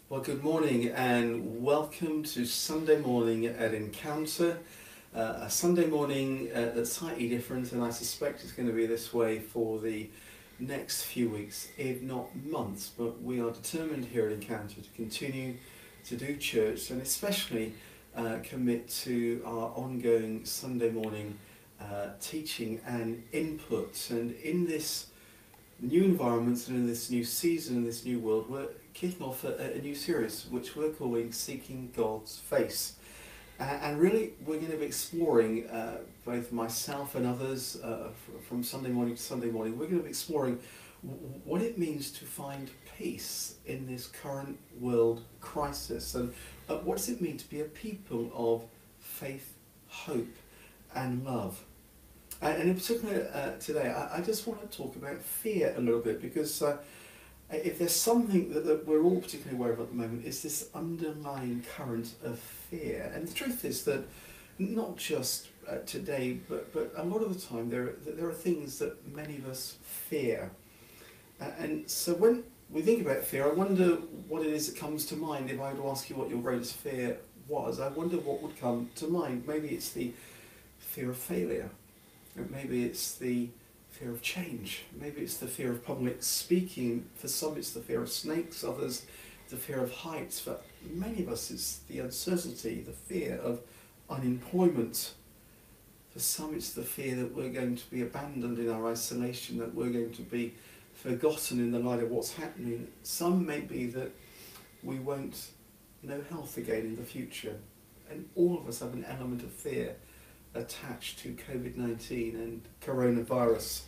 Well, good morning and welcome to Sunday morning at Encounter. A Sunday morning that's slightly different, and I suspect it's going to be this way for the next few weeks, if not months. But we are determined here at Encounter to continue to do church and especially commit to our ongoing Sunday morning teaching and input. And in this new environment and in this new season, in this new world, we're kicking off a new series which we're calling Seeking God's Face. And really we're going to be exploring, both myself and others, from Sunday morning to Sunday morning, we're going to be exploring what it means to find peace in this current world crisis, and what does it mean to be a people of faith, hope and love. And in particular today, I just want to talk about fear a little bit, because if there's something that we're all particularly aware of at the moment, is this underlying current of fear. And the truth is that not just today, but a lot of the time there are things that many of us fear. And so when we think about fear, I wonder what it is that comes to mind. If I were to ask you what your greatest fear was, I wonder what would come to mind. Maybe it's the fear of failure. Maybe it's the fear of change. Maybe it's the fear of public speaking. For some it's the fear of snakes, others the fear of heights. For many of us it's the uncertainty, the fear of unemployment. For some it's the fear that we're going to be abandoned in our isolation, that we're going to be forgotten in the light of what's happening. Some may be that we won't know health again in the future. And all of us have an element of fear attached to COVID-19 and coronavirus.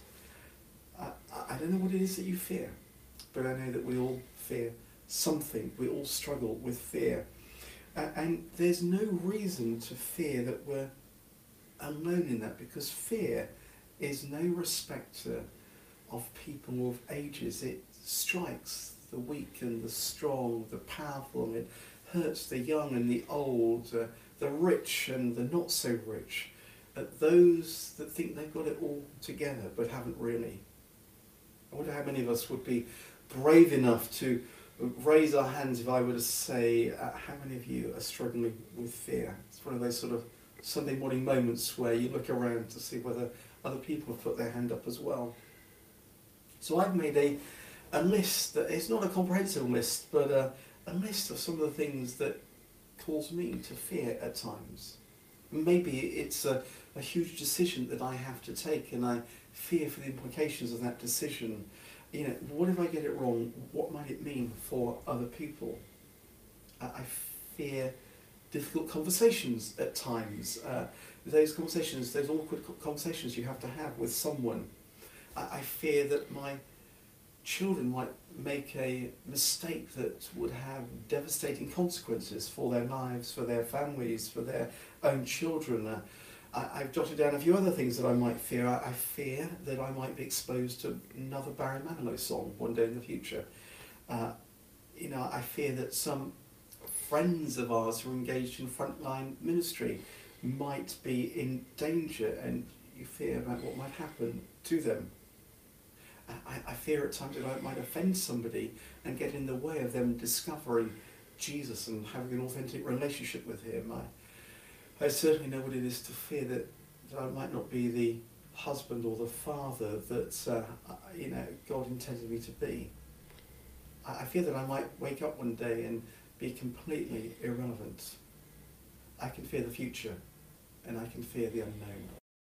I don't know what it is that you fear, but I know that we all fear something. We all struggle with fear. And there's no reason to fear that we're alone in that, because fear is no respecter of people of ages. It strikes the weak and the strong, the powerful, and it hurts the young and the old, the rich and the not so rich, those that think they've got it all together but haven't really. I wonder how many of us would be brave enough to raise our hands if I were to say, how many of you are struggling with fear? It's one of those sort of Sunday morning moments where you look around to see whether other people have put their hand up as well. So I've made a list that it's not a comprehensive list, but a list of some of the things that cause me to fear at times. Maybe it's a huge decision that I have to take, and I fear for the implications of that decision. You know, what if I get it wrong? What might it mean for other people? I fear difficult conversations at times. Those conversations, those awkward conversations you have to have with someone. I fear that my children might make a mistake that would have devastating consequences for their lives, for their families, for their own children. I've jotted down a few other things that I might fear. I fear that I might be exposed to another Barry Manilow song one day in the future. I fear that some friends of ours who are engaged in frontline ministry might be in danger, and you fear about what might happen to them. I fear at times that I might offend somebody and get in the way of them discovering Jesus and having an authentic relationship with him. I certainly know what it is to fear that I might not be the husband or the father that God intended me to be. I fear that I might wake up one day and be completely irrelevant. I can fear the future, and I can fear the unknown.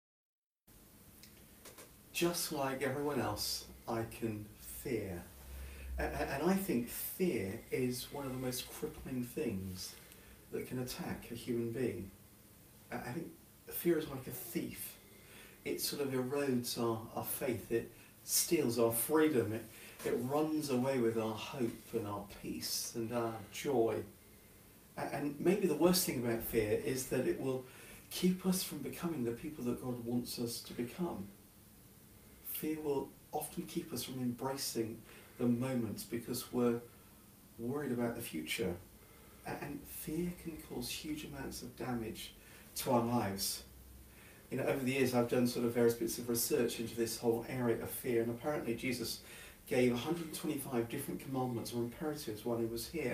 Just like everyone else, I can fear. And I think fear is one of the most crippling things that can attack a human being. I think fear is like a thief. It sort of erodes our faith. It steals our freedom. It runs away with our hope and our peace and our joy. And maybe the worst thing about fear is that it will keep us from becoming the people that God wants us to become. Fear will often keep us from embracing the moments because we're worried about the future. And fear can cause huge amounts of damage to our lives. Over the years I've done sort of various bits of research into this whole area of fear, and apparently Jesus gave 125 different commandments or imperatives while he was here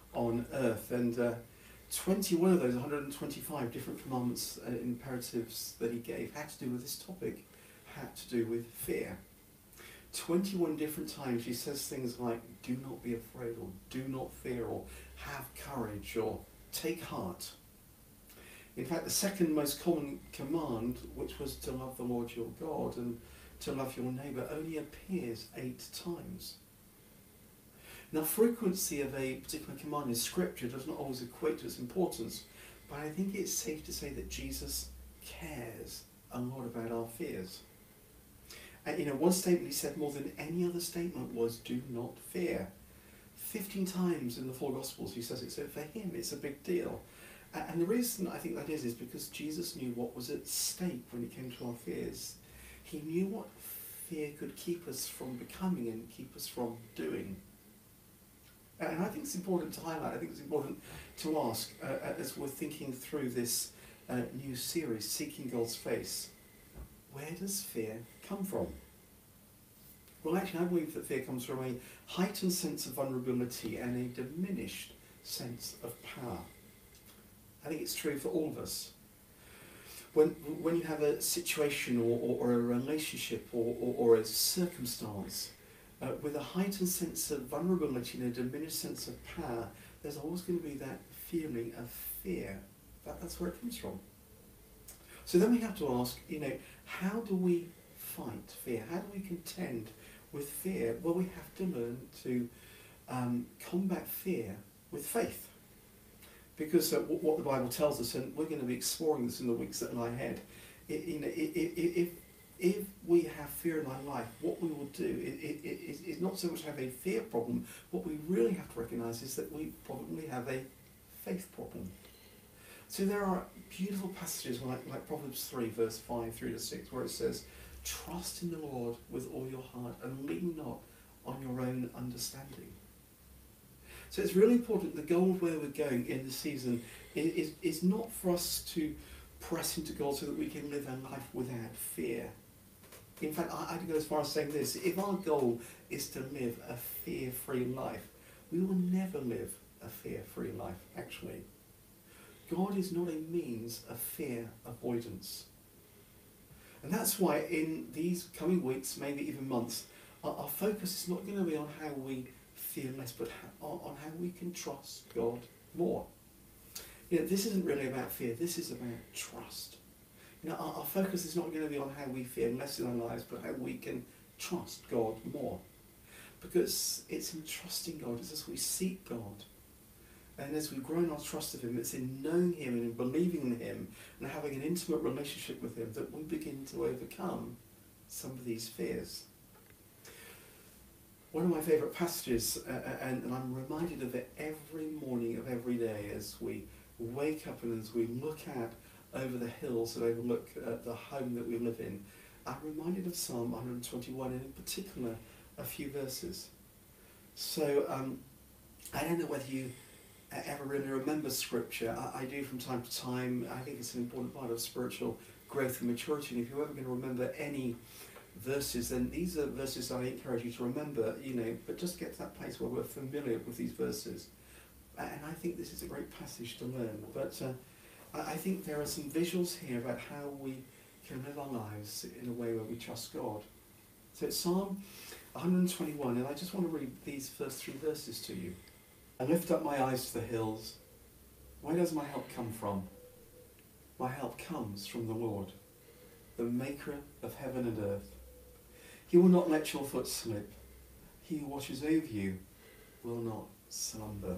on earth. And 21 of those 125 different commandments and imperatives that he gave had to do with this topic, had to do with fear. 21 different times he says things like, do not be afraid, or do not fear, or have courage, or take heart. In fact, the second most common command, which was to love the Lord your God and to love your neighbour, only appears 8 times. Now, frequency of a particular command in Scripture does not always equate to its importance, but I think it's safe to say that Jesus cares a lot about our fears. And one statement he said more than any other statement was, do not fear. 15 times in the 4 Gospels he says it, so for him it's a big deal. And the reason I think that is because Jesus knew what was at stake when it came to our fears. He knew what fear could keep us from becoming and keep us from doing. And I think it's important to highlight, I think it's important to ask, as we're thinking through this new series, Seeking God's Face, where does fear come from? Well, actually, I believe that fear comes from a heightened sense of vulnerability and a diminished sense of power. I think it's true for all of us. When you have a situation or a relationship or a circumstance with a heightened sense of vulnerability and a diminished sense of power, there's always going to be that feeling of fear. That's where it comes from. So then we have to ask, how do we fight fear? How do we contend with fear? Well, we have to learn to combat fear with faith. Because what the Bible tells us, and we're going to be exploring this in the weeks that lie ahead, if we have fear in our life, what we will do is not so much have a fear problem. What we really have to recognise is that we probably have a faith problem. So there are beautiful passages like Proverbs 3, verse 5 through to 6, where it says, trust in the Lord with all your heart and lean not on your own understanding. So it's really important, the goal of where we're going in the season is not for us to press into God so that we can live our life without fear. In fact, I'd go as far as saying this, if our goal is to live a fear-free life, we will never live a fear-free life, actually. God is not a means of fear avoidance. And that's why in these coming weeks, maybe even months, our focus is not going to be on how we fear less, but on how we can trust God more. This isn't really about fear, this is about trust. Our focus is not going to be on how we fear less in our lives, but how we can trust God more. Because it's in trusting God, it's as we seek God, and as we grow in our trust of Him, it's in knowing Him and in believing in Him and having an intimate relationship with Him that we begin to overcome some of these fears. One of my favourite passages, and I'm reminded of it every morning of every day as we wake up and as we look out over the hills that overlook the home that we live in, I'm reminded of Psalm 121, and in particular a few verses. So I don't know whether you ever really remember Scripture. I do from time to time. I think it's an important part of spiritual growth and maturity, and if you're ever going to remember any verses, then these are verses I encourage you to remember, but just get to that place where we're familiar with these verses. And I think this is a great passage to learn. But I think there are some visuals here about how we can live our lives in a way where we trust God. So it's Psalm 121, and I just want to read these first 3 verses to you. I lift up my eyes to the hills. Where does my help come from? My help comes from the Lord, the maker of heaven and earth. He will not let your foot slip. He who watches over you will not slumber.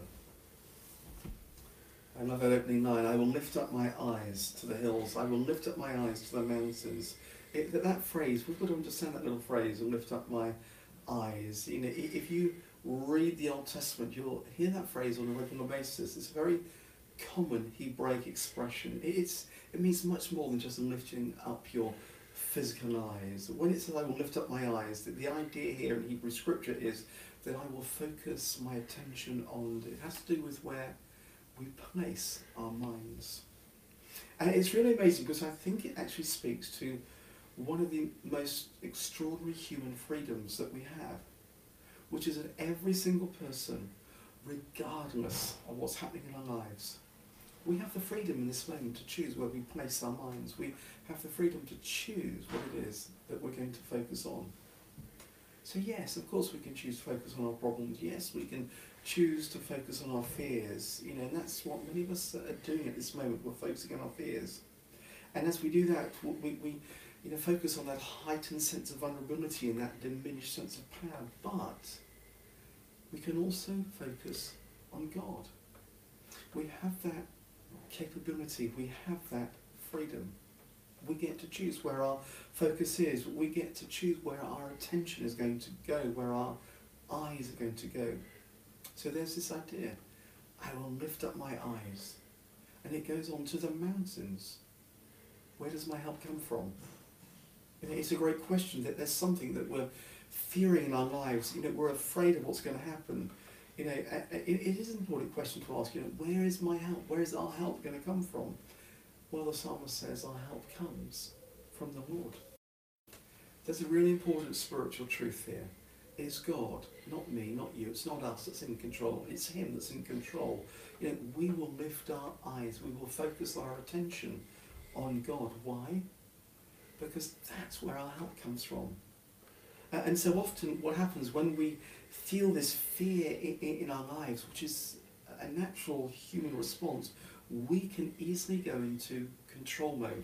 I love that opening line. I will lift up my eyes to the hills. I will lift up my eyes to the mountains. That phrase, we've got to understand that little phrase, and lift up my eyes. If you read the Old Testament, you'll hear that phrase on a regular basis. It's a very common Hebraic expression. It means much more than just lifting up your physical eyes. When it says I will lift up my eyes, the idea here in Hebrew Scripture is that I will focus my attention on, it has to do with where we place our minds. And it's really amazing because I think it actually speaks to one of the most extraordinary human freedoms that we have, which is that every single person regardless of what's happening in our lives. We have the freedom in this moment to choose where we place our minds. We have the freedom to choose what it is that we're going to focus on. So yes, of course we can choose to focus on our problems. Yes, we can choose to focus on our fears. You know, and that's what many of us are doing at this moment. We're focusing on our fears. And as we do that, we focus on that heightened sense of vulnerability and that diminished sense of power. But we can also focus on God. We have that capability. We have that freedom. We get to choose where our focus is. We get to choose where our attention is going to go, where our eyes are going to go. So there's this idea, I will lift up my eyes. And it goes on to the mountains. Where does my help come from? It's a great question, that there's something that we're fearing in our lives. We're afraid of what's going to happen. It is an important question to ask, where is my help? Where is our help going to come from? Well, the psalmist says our help comes from the Lord. There's a really important spiritual truth here. It's God, not me, not you. It's not us that's in control. It's Him that's in control. We will lift our eyes. We will focus our attention on God. Why? Because that's where our help comes from. And so often what happens when we feel this fear in our lives, which is a natural human response, we can easily go into control mode.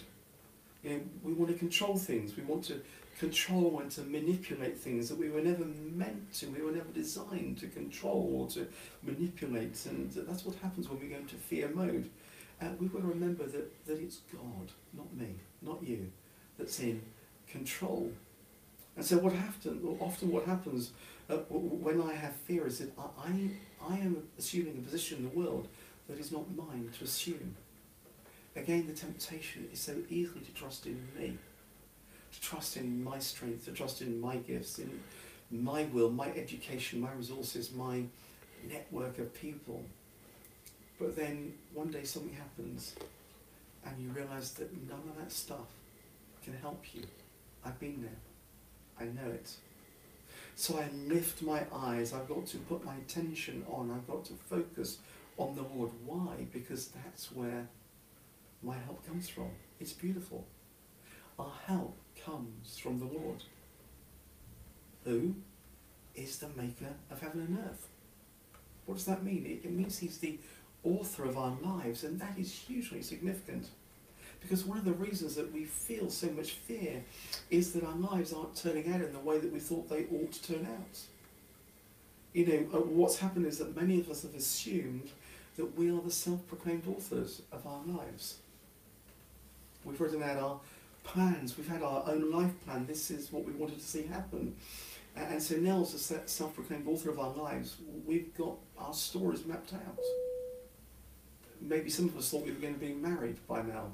We want to control things. We want to control and to manipulate things that we were never meant to. We were never designed to control or to manipulate. And that's what happens when we go into fear mode. We've got to remember that it's God, not me, not you, that's in control. And so often what happens when I have fear is that I am assuming a position in the world that is not mine to assume. Again, the temptation is so easily to trust in me, to trust in my strength, to trust in my gifts, in my will, my education, my resources, my network of people. But then one day something happens and you realise that none of that stuff can help you. I've been there. I know it. So I lift my eyes. I've got to put my attention on. I've got to focus on the Lord. Why? Because that's where my help comes from. It's beautiful. Our help comes from the Lord, who is the maker of heaven and earth. What does that mean? It means He's the author of our lives, and that is hugely significant. Because one of the reasons that we feel so much fear is that our lives aren't turning out in the way that we thought they ought to turn out. What's happened is that many of us have assumed that we are the self-proclaimed authors of our lives. We've written out our plans, we've had our own life plan, this is what we wanted to see happen. And so now as a self-proclaimed author of our lives, we've got our stories mapped out. Maybe some of us thought we were going to be married by now.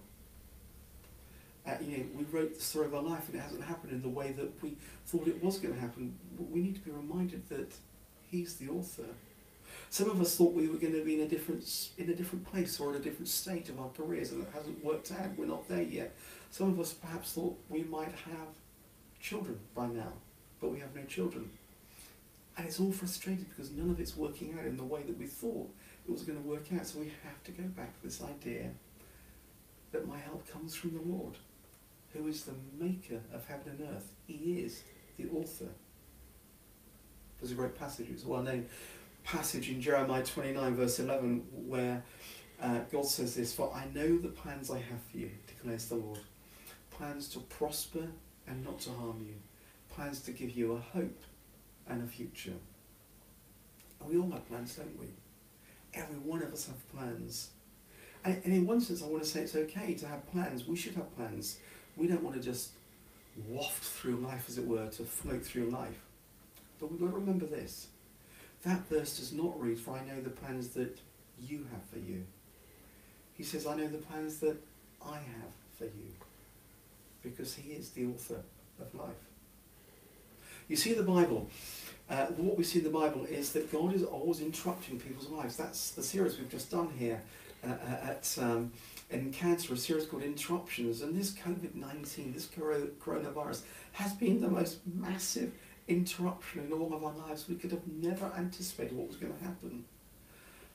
We wrote the story of our life and it hasn't happened in the way that we thought it was going to happen. We need to be reminded that He's the author. Some of us thought we were going to be in a different place or in a different stage of our careers, and it hasn't worked out. We're not there yet. Some of us perhaps thought we might have children by now, but we have no children. And it's all frustrating because none of it's working out in the way that we thought it was going to work out. So we have to go back to this idea that my help comes from the Lord, who is the maker of heaven and earth. He is the author. There's a great passage, it's a well-known passage in Jeremiah 29 verse 11 where God says this, "For I know the plans I have for you, declares the Lord, plans to prosper and not to harm you, plans to give you a hope and a future." And we all have plans, don't we? Every one of us have plans. And in one sense I want to say it's okay to have plans. We should have plans. We don't want to just waft through life, as it were, to float through life. But we've got to remember this. That verse does not read, "For I know the plans that you have for you." He says, "I know the plans that I have for you." Because He is the author of life. You see the Bible, what we see in the Bible is that God is always interrupting people's lives. That's the series we've just done here at Encounter, a series called Interruptions. And this COVID-19, this coronavirus, has been the most massive interruption in all of our lives. We could have never anticipated what was going to happen.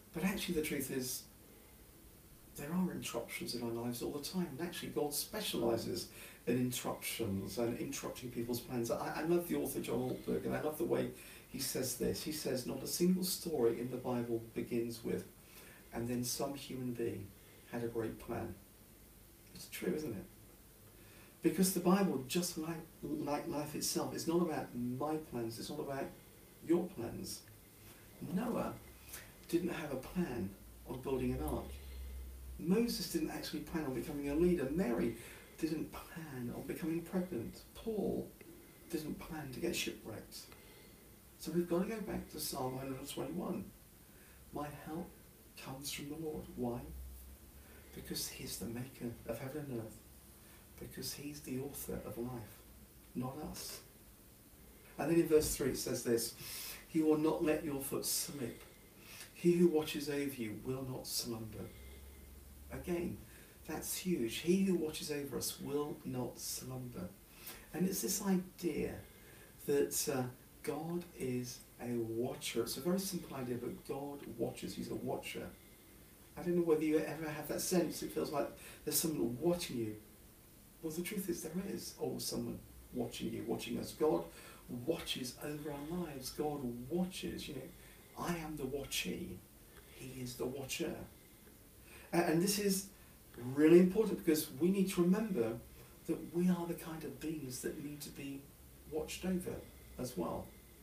But actually the truth is, there are interruptions in our lives all the time, and actually God specialises in interruptions and interrupting people's plans. I love the author John Ortberg, and I love the way he says this. He says, not a single story in the Bible begins with, and then some human being had a great plan. It's true, isn't it? Because the Bible, just like life itself, is not about my plans, it's not about your plans. Noah didn't have a plan on building an ark. Moses didn't actually plan on becoming a leader. Mary didn't plan on becoming pregnant. Paul didn't plan to get shipwrecked. So we've got to go back to Psalm 121. My help comes from the Lord. Why? Because he's the maker of heaven and earth. Because he's the author of life, not us. And then in verse 3 it says this, he will not let your foot slip. He who watches over you will not slumber. Again, that's huge. He who watches over us will not slumber. And it's this idea that God is a watcher. It's a very simple idea, but God watches. He's a watcher. I don't know whether you ever have that sense. It feels like there's someone watching you. Well, the truth is there is always someone watching you, watching us. God watches over our lives. God watches, I am the watchee. He is the watcher. And this is really important because we need to remember that we are the kind of beings that need to be watched over as well.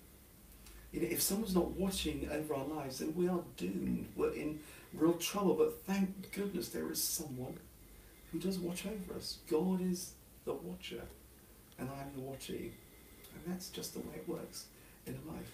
If someone's not watching over our lives, then we are doomed. We're in real trouble. But thank goodness there is someone who does watch over us. God is the watcher, and I'm the watchee. And that's just the way it works in life.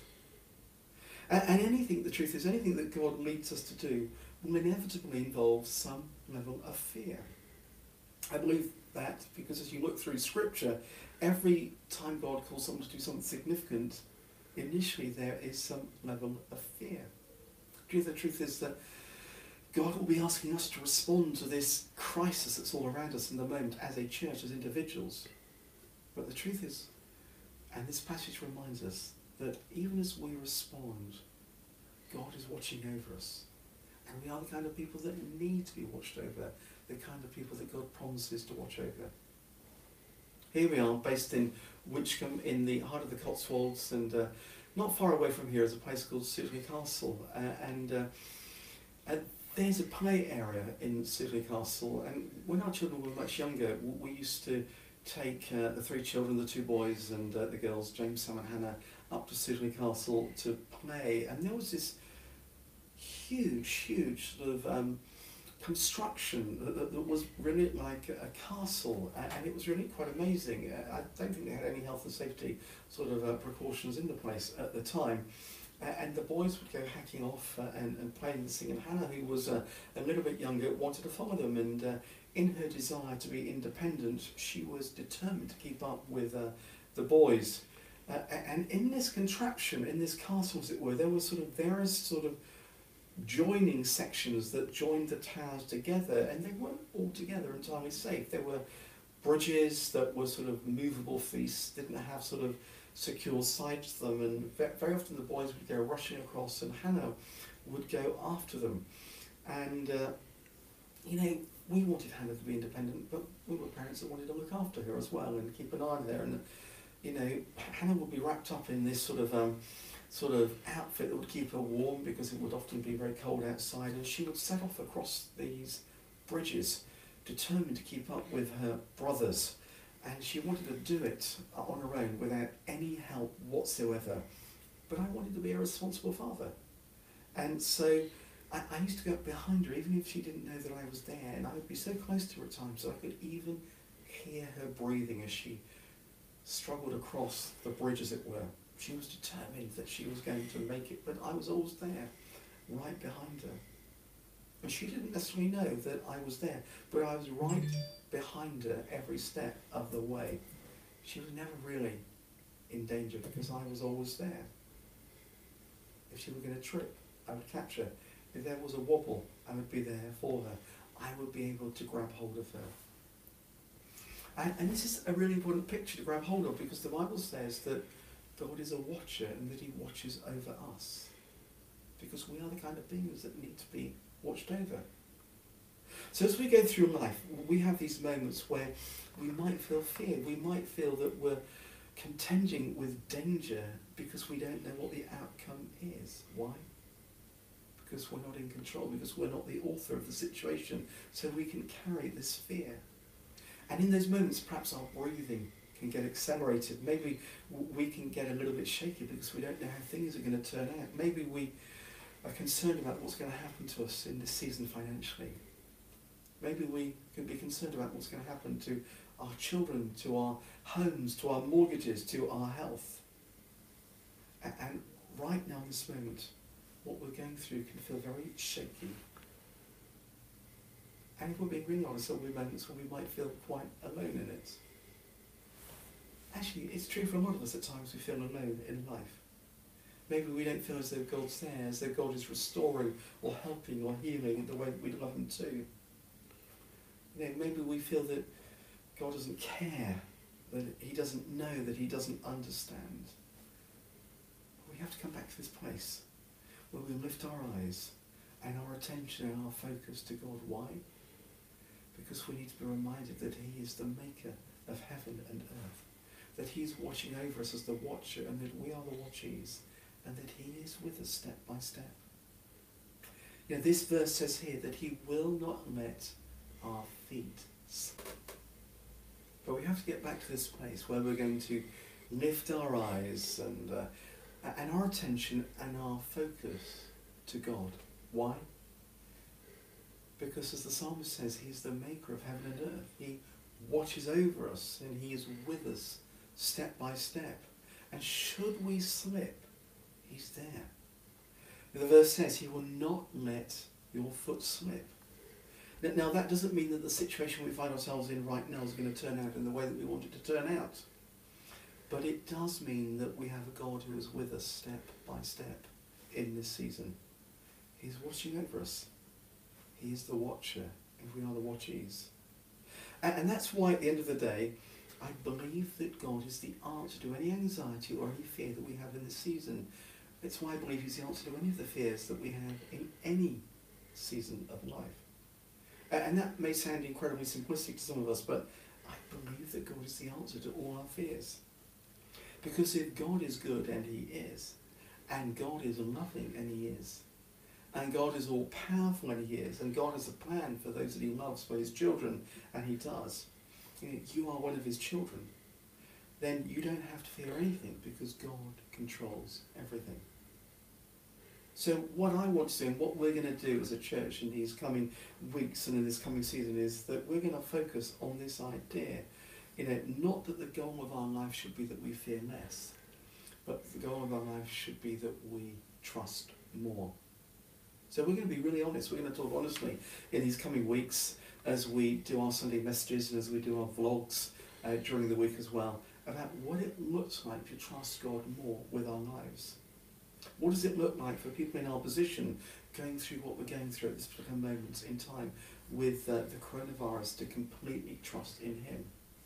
And anything, the truth is, anything that God leads us to do will inevitably involve some level of fear. I believe that because as you look through Scripture, every time God calls someone to do something significant, initially there is some level of fear. The truth is that God will be asking us to respond to this crisis that's all around us in the moment as a church, as individuals. But the truth is, and this passage reminds us, that even as we respond, God is watching over us. And we are the kind of people that need to be watched over, the kind of people that God promises to watch over. Here we are, based in Winchcombe, in the heart of the Cotswolds, and not far away from here is a place called Sudeley Castle. And there's a play area in Sudeley Castle, and when our children were much younger, we used to take the three children, the two boys and the girls, James, Sam and Hannah, up to Sudeley Castle to play. And there was this huge sort of construction that was really like a castle, and it was really quite amazing. I don't think they had any health and safety sort of precautions in the place at the time. And the boys would go hacking off and playing and singing. Hannah, who was a little bit younger, wanted to follow them, and in her desire to be independent, she was determined to keep up with the boys. And in this contraption, in this castle as it were, there were sort of various sort of joining sections that joined the towers together, and they weren't all together entirely safe. There were bridges that were sort of movable feasts, didn't have sort of secure sides to them, and very often the boys would go rushing across and Hannah would go after them. And we wanted Hannah to be independent, but we were parents that wanted to look after her as well and keep an eye on her. And Hannah would be wrapped up in this sort of outfit that would keep her warm, because it would often be very cold outside, and she would set off across these bridges determined to keep up with her brothers. And she wanted to do it on her own without any help whatsoever. But I wanted to be a responsible father. And so I used to go up behind her, even if she didn't know that I was there, and I would be so close to her at times that I could even hear her breathing as she struggled across the bridge, as it were. She was determined that she was going to make it, but I was always there, right behind her. And she didn't necessarily know that I was there, but I was right behind her every step of the way. She was never really in danger because I was always there. If she were going to trip, I would catch her. If there was a wobble, I would be there for her. I would be able to grab hold of her. And this is a really important picture to grab hold of, because the Bible says that God is a watcher and that he watches over us. because we are the kind of beings that need to be watched over. So as we go through life, we have these moments where we might feel fear. We might feel that we're contending with danger because we don't know what the outcome is. Why? Because we're not in control, because we're not the author of the situation, so we can carry this fear. And in those moments, perhaps our breathing can get accelerated. Maybe we can get a little bit shaky because we don't know how things are going to turn out. Maybe we are concerned about what's going to happen to us in this season financially. Maybe we can be concerned about what's going to happen to our children, to our homes, to our mortgages, to our health. And right now, in this moment, what we're going through can feel very shaky. And if we're being really honest, there'll be moments when we might feel quite alone in it. Actually, it's true for a lot of us at times we feel alone in life. Maybe we don't feel as though God's there, as though God is restoring or helping or healing in the way that we'd love Him to. Maybe we feel that God doesn't care, that He doesn't know, that He doesn't understand. We have to come back to this place where we lift our eyes and our attention and our focus to God. Why? Because we need to be reminded that He is the maker of heaven and earth, that He's watching over us as the watcher, and that we are the watchees, and that He is with us step by step. This verse says here that He will not let our feet slip. But we have to get back to this place where we're going to lift our eyes and our attention and our focus to God. Why? Because as the psalmist says, He's the maker of heaven and earth. He watches over us and He is with us step by step. And should we slip, He's there. The verse says He will not let your foot slip. Now that doesn't mean that the situation we find ourselves in right now is going to turn out in the way that we want it to turn out. But it does mean that we have a God who is with us step by step in this season. He's watching over us. He is the watcher, and we are the watchees. And that's why at the end of the day, I believe that God is the answer to any anxiety or any fear that we have in this season. It's why I believe He's the answer to any of the fears that we have in any season of life. And that may sound incredibly simplistic to some of us, but I believe that God is the answer to all our fears. Because if God is good, and He is, and God is loving, and He is, and God is all powerful, and He is, and God has a plan for those that He loves, for His children, and He does, you are one of His children, then you don't have to fear anything because God controls everything. So what I want to do and what we're going to do as a church in these coming weeks and in this coming season is that we're going to focus on this idea. Not that the goal of our life should be that we fear less, but the goal of our life should be that we trust more. So we're going to be really honest. We're going to talk honestly in these coming weeks as we do our Sunday messages and as we do our vlogs during the week as well, about what it looks like to trust God more with our lives. What does it look like for people in our position going through what we're going through at this particular moment in time with the coronavirus to completely trust in Him?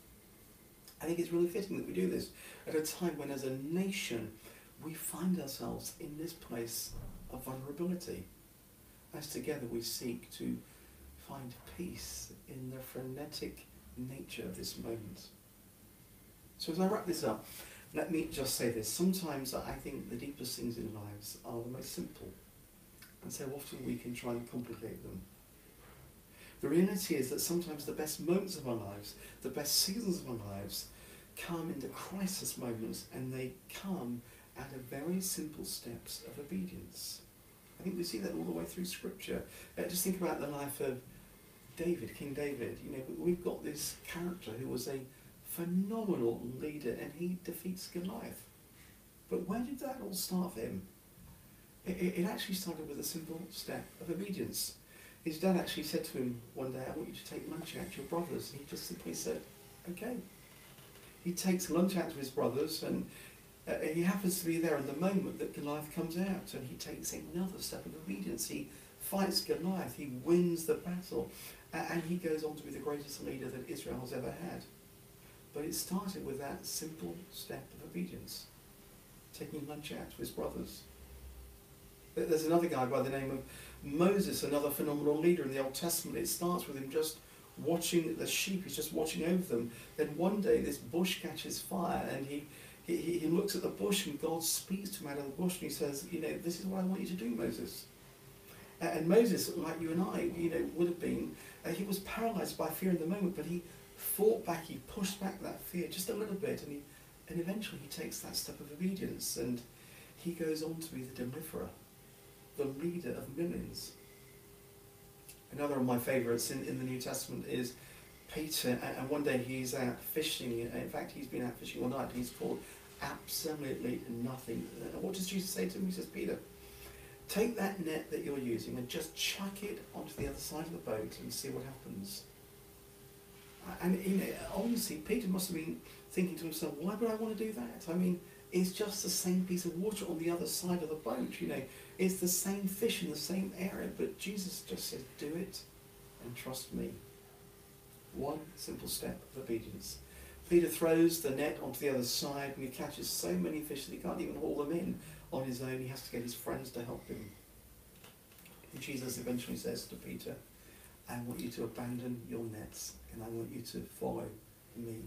I think it's really fitting that we do this at a time when as a nation we find ourselves in this place of vulnerability, as together we seek to find peace in the frenetic nature of this moment. So as I wrap this up, let me just say this. Sometimes I think the deepest things in lives are the most simple, and so often we can try and complicate them. The reality is that sometimes the best moments of our lives, the best seasons of our lives, come in the crisis moments, and they come out of very simple steps of obedience. I think we see that all the way through Scripture. Just think about the life of David, King David. We've got this character who was a phenomenal leader, and he defeats Goliath. But where did that all start for him? It actually started with a simple step of obedience. His dad actually said to him one day, I want you to take lunch out to your brothers. And he just simply said, okay. He takes lunch out to his brothers, and he happens to be there in the moment that Goliath comes out, and he takes another step of obedience. He fights Goliath, he wins the battle, and he goes on to be the greatest leader that Israel has ever had. But it started with that simple step of obedience, taking lunch out to his brothers. There's another guy by the name of Moses, another phenomenal leader in the Old Testament. It starts with him just watching the sheep, he's just watching over them. Then one day this bush catches fire, and he looks at the bush, and God speaks to him out of the bush, and he says, this is what I want you to do, Moses. And Moses, like you and I, would have been, he was paralysed by fear in the moment, but he fought back, he pushed back that fear just a little bit, and eventually he takes that step of obedience, and he goes on to be the deliverer, the leader of millions. Another of my favourites in the New Testament is Peter, and one day he's out fishing. In fact, he's been out fishing all night. He's caught absolutely nothing. And what does Jesus say to him? He says, Peter, take that net that you're using and just chuck it onto the other side of the boat and see what happens. And honestly, Peter must have been thinking to himself, why would I want to do that? I mean, it's just the same piece of water on the other side of the boat, It's the same fish in the same area, but Jesus just said, do it and trust me. One simple step of obedience. Peter throws the net onto the other side, and he catches so many fish that he can't even haul them in on his own. He has to get his friends to help him. And Jesus eventually says to Peter, I want you to abandon your nets, and I want you to follow me.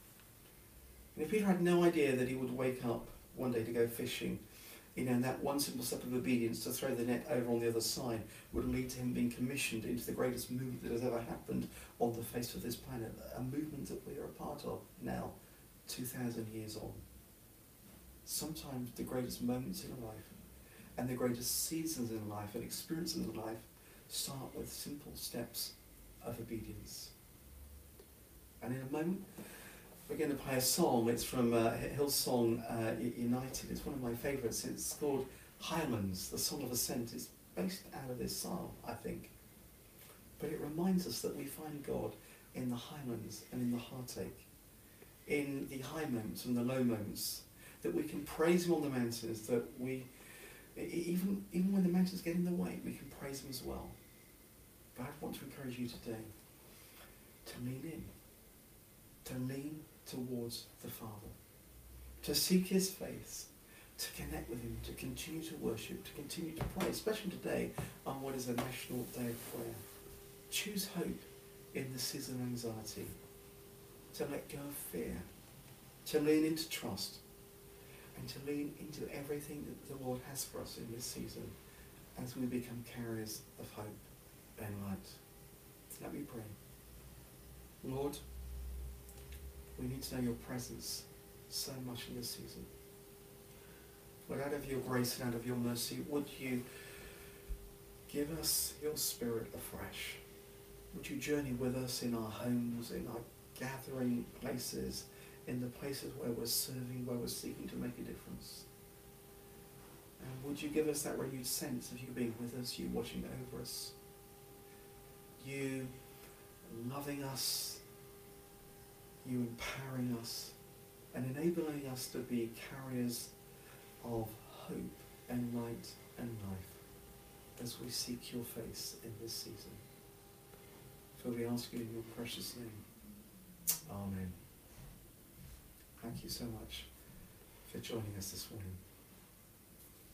And Peter had no idea that he would wake up one day to go fishing, and that one simple step of obedience to throw the net over on the other side would lead to him being commissioned into the greatest movement that has ever happened on the face of this planet, a movement that we are a part of now, 2,000 years on. Sometimes the greatest moments in life and the greatest seasons in life and experiences in life start with simple steps of obedience. And in a moment, we're going to play a song. It's from Hillsong United. It's one of my favourites. It's called Highlands, the Song of Ascent. It's based out of this psalm, I think. But it reminds us that we find God in the highlands and in the heartache, in the high moments and the low moments, that we can praise him on the mountains, that we, even when the mountains get in the way, we can praise him as well. But I want to encourage you today to lean in, to lean towards the Father, to seek his face, to connect with him, to continue to worship, to continue to pray, especially today on what is a national day of prayer. Choose hope in the season of anxiety, to let go of fear, to lean into trust, and to lean into everything that the Lord has for us in this season as we become carriers of hope and light. Let me pray. Lord, we need to know your presence so much in this season. Lord, out of your grace and out of your mercy, would you give us your Spirit afresh? Would you journey with us in our homes, in our gathering places, in the places where we're serving, where we're seeking to make a difference? And would you give us that renewed sense of you being with us, you watching over us, you loving us, you empowering us, and enabling us to be carriers of hope and light and life as we seek your face in this season. For we ask you in your precious name. Amen. Thank you so much for joining us this morning.